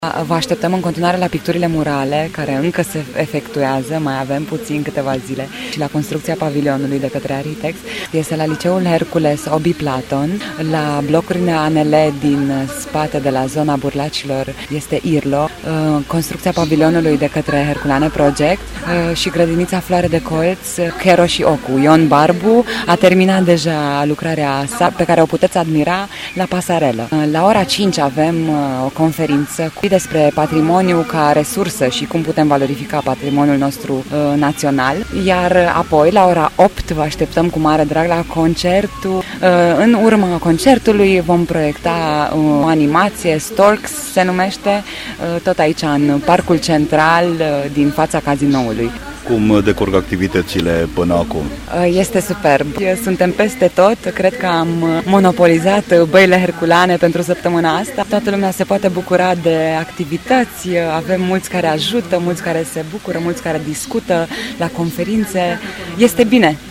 Vă așteptăm în continuare la picturile murale, care încă se efectuează, mai avem puțin câteva zile, și la construcția pavilionului de către Arhitex. Este la Liceul Hercules Obi Platon, la blocurile ANL din spate de la zona Burlacilor este IRLO, construcția pavilionului de către Herculane Project și grădinița Floare de Colț, Chero și Ocu. Ion Barbu a terminat deja lucrarea sa, pe care o puteți admira la pasarelă. La ora 5 avem o conferință despre patrimoniu ca resursă și cum putem valorifica patrimoniul nostru național. Iar apoi, la ora 8, vă așteptăm cu mare drag la concertul. În urma concertului vom proiecta o animație, Storks se numește, tot aici în Parcul Central din fața cazinoului. Cum decurg activitățile până acum? Este superb. Suntem peste tot. Cred că am monopolizat băile herculane pentru săptămâna asta. Toată lumea se poate bucura de activități. Avem mulți care ajută, mulți care se bucură, mulți care discută la conferințe. Este bine.